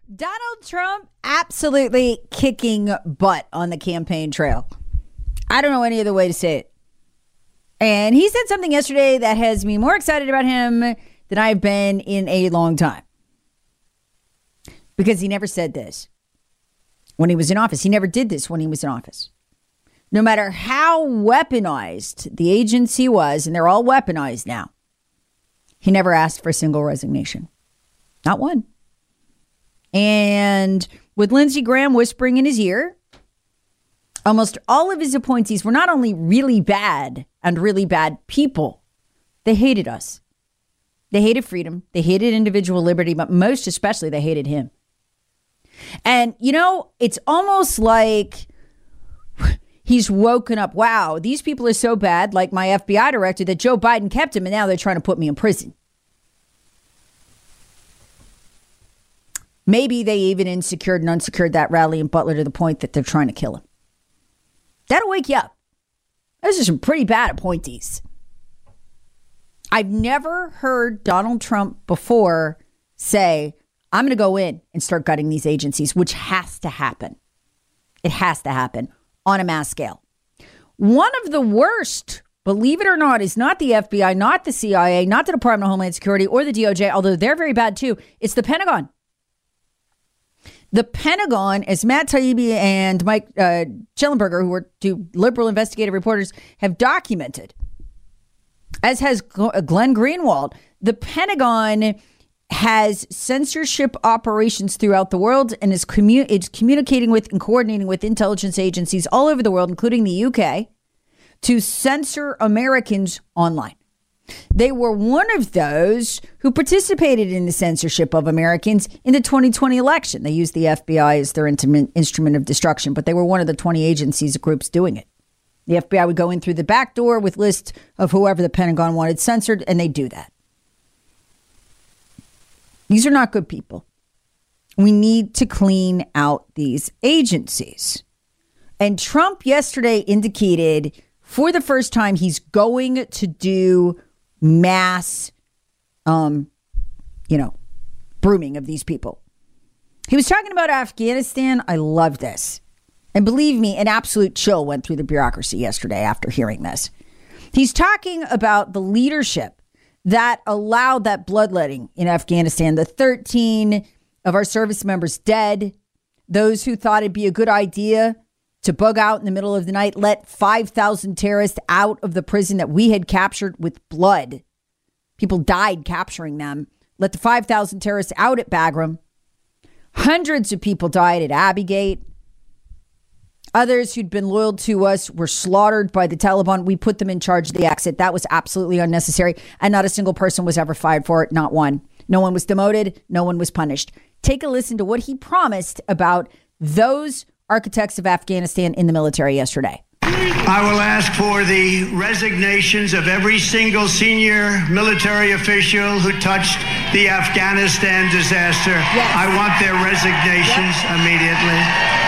Donald Trump absolutely kicking butt on the campaign trail. I don't know any other way to say it. And he said something yesterday that has me more excited about him than I've been in a long time. Because he never said this when he was in office. He never did this when he was in office. No matter how weaponized the agency was, and they're all weaponized now, he never asked for a single resignation. Not one. And with Lindsey Graham whispering in his ear, almost all of his appointees were not only really bad and really bad people, they hated us. They hated freedom. They hated individual liberty, but most especially they hated him. And, you know, it's almost like he's woken up. Wow, these people are so bad, like my FBI director, that Joe Biden kept him and now they're trying to put me in prison. Maybe they even insecured and unsecured that rally in Butler to the point that they're trying to kill him. That'll wake you up. Those are some pretty bad appointees. I've never heard Donald Trump before say, I'm going to go in and start gutting these agencies, which has to happen. It has to happen on a mass scale. One of the worst, believe it or not, is not the FBI, not the CIA, not the Department of Homeland Security or the DOJ, although they're very bad too. It's the Pentagon. The Pentagon, as Matt Taibbi and Mike Schellenberger, who are two liberal investigative reporters, have documented, as has Glenn Greenwald, the Pentagon has censorship operations throughout the world and is it's communicating with and coordinating with intelligence agencies all over the world, including the UK, to censor Americans online. They were one of those who participated in the censorship of Americans in the 2020 election. They used the FBI as their instrument of destruction, but they were one of the 20 agencies groups doing it. The FBI would go in through the back door with lists of whoever the Pentagon wanted censored, and they do that. These are not good people. We need to clean out these agencies. And Trump yesterday indicated for the first time he's going to do mass, brooming of these people. He was talking about Afghanistan. I love this. And believe me, an absolute chill went through the bureaucracy yesterday after hearing this. He's talking about the leadership that allowed that bloodletting in Afghanistan. The 13 of our service members dead. Those who thought it'd be a good idea to bug out in the middle of the night, let 5,000 terrorists out of the prison that we had captured with blood. People died capturing them. Let the 5,000 terrorists out at Bagram. Hundreds of people died at Abbey Gate. Others who'd been loyal to us were slaughtered by the Taliban. We put them in charge of the exit. That was absolutely unnecessary. And not a single person was ever fired for it. Not one. No one was demoted. No one was punished. Take a listen to what he promised about those architects of Afghanistan in the military yesterday. I will ask for the resignations of every single senior military official who touched the Afghanistan disaster. Yes. I want their resignations immediately.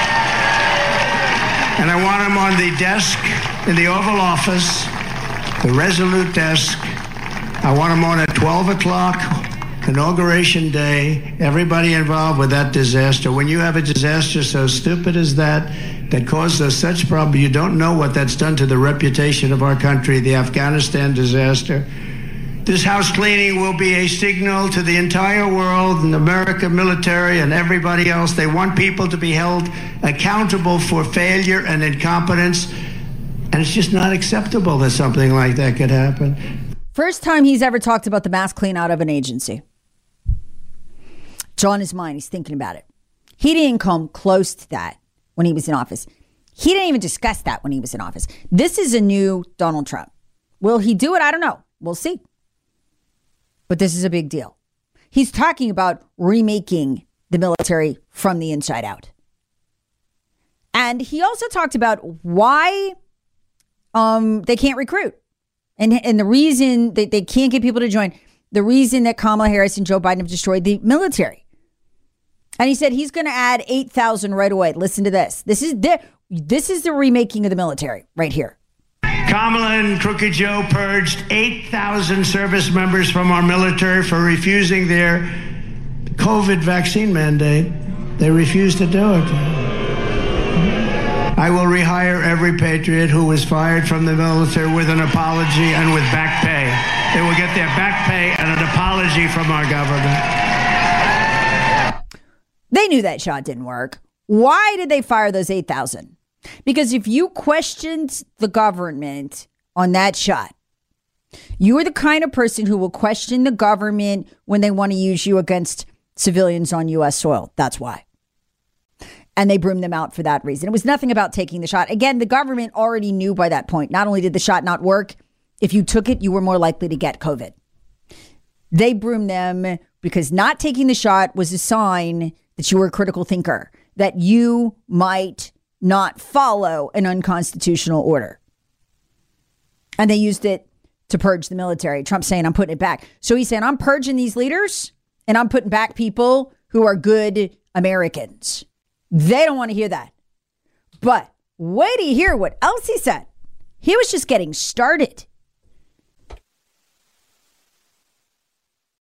And I want them on the desk in the Oval Office, the Resolute desk. I want them on at 12 o'clock, Inauguration Day. Everybody involved with that disaster. When you have a disaster so stupid as that caused us such problems, you don't know what that's done to the reputation of our country, the Afghanistan disaster. This house cleaning will be a signal to the entire world and America military and everybody else. They want people to be held accountable for failure and incompetence. And it's just not acceptable that something like that could happen. First time he's ever talked about the mass clean out of an agency. It's on his mind. He's thinking about it. He didn't come close to that when he was in office. He didn't even discuss that when he was in office. This is a new Donald Trump. Will he do it? I don't know. We'll see. But this is a big deal. He's talking about remaking the military from the inside out. And he also talked about why they can't recruit. And the reason that they can't get people to join, the reason that Kamala Harris and Joe Biden have destroyed the military. And he said he's going to add 8,000 right away. Listen to this. This is the remaking of the military right here. Kamala and Crooked Joe purged 8,000 service members from our military for refusing their COVID vaccine mandate. They refused to do it. I will rehire every patriot who was fired from the military with an apology and with back pay. They will get their back pay and an apology from our government. They knew that shot didn't work. Why did they fire those 8,000? Because if you questioned the government on that shot, you are the kind of person who will question the government when they want to use you against civilians on U.S. soil. That's why. And they broomed them out for that reason. It was nothing about taking the shot. Again, the government already knew by that point. Not only did the shot not work, if you took it, you were more likely to get COVID. They broomed them because not taking the shot was a sign that you were a critical thinker, that you might not follow an unconstitutional order. And they used it to purge the military. Trump saying, I'm putting it back. So he's saying, I'm purging these leaders and I'm putting back people who are good Americans. They don't want to hear that. But wait to hear what else he said. He was just getting started.